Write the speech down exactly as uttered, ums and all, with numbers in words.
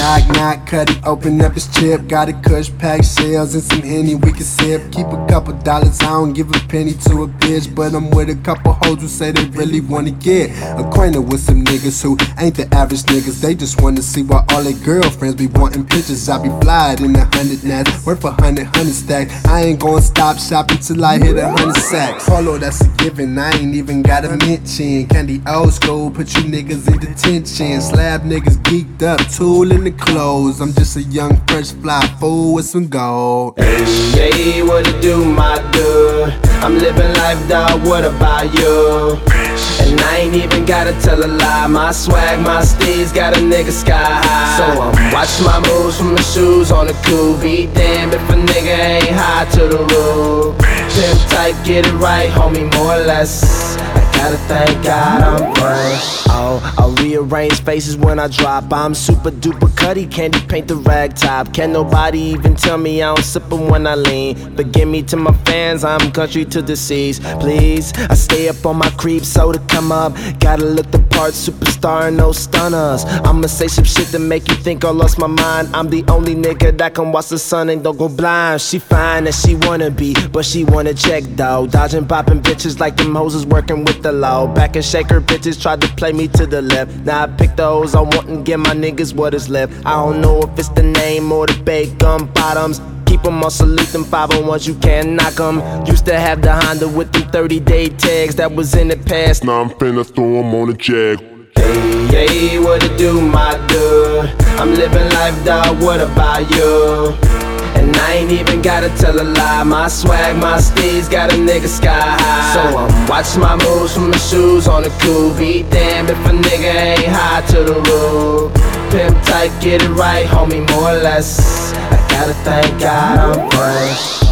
Knock, knock, cut it, open up his chip. Got a kush, pack shells and some Henny we can sip. Keep a couple dollars, I don't give a penny to a bitch, but I'm with a couple hoes who say they really wanna get acquainted with some niggas who ain't the average niggas. They just wanna see why all their girlfriends be wanting pictures. I be flyed in a hundred nats, worth a hundred, hundred stacks. I ain't gonna stop shopping till I hit a hundred sacks. Polo, that's a given, I ain't even got a mention. Candy old school, put you niggas in detention. Slab niggas geeked up, tool in the clothes. I'm just a young, fresh, fly fool with some gold. Hey, hey, what it do, my dude? I'm living life, dog, what about you? And I ain't even gotta tell a lie. My swag, my steeds got a nigga sky high. So I'm watching my moves from my shoes on the cool. Be damn if a nigga ain't high to the roof. Pimp tight, get it right, homie, more or less. I gotta thank God I'm fresh. Oh, I'll rearrange faces when I drop. I'm super duper cutty, candy paint the rag top. Can nobody even tell me I don't sip 'em when I lean? But give me to my fans, I'm country to the seas. Please, I stay up on my creep, so to come up, gotta look the part, superstar and no stunners. I'ma say some shit to make you think I lost my mind. I'm the only nigga that can watch the sun and don't go blind. She fine as she wanna be, but she wanna check though. Dodging, popping bitches like them hoes is working with the law. Back and shake her bitches, tried to play me to the left. Now I pick those I want and give my niggas what is left. I don't know if it's the name or the bacon bottoms. Keep 'em on salute, them five oh ones, you can't knock 'em. Used to have the Honda with them thirty day tags, that was in the past. Now I'm finna throw 'em on a jag. Hey, hey, what it do, my dude? I'm living life, dog, what about you? And I ain't even gotta tell a lie. My swag, my steeds got a nigga sky high. So I'm watching my moves from my shoes on the cool. Be damn if a nigga ain't high to the roof. Pimp tight, get it right, homie, more or less. I gotta thank God I'm fresh.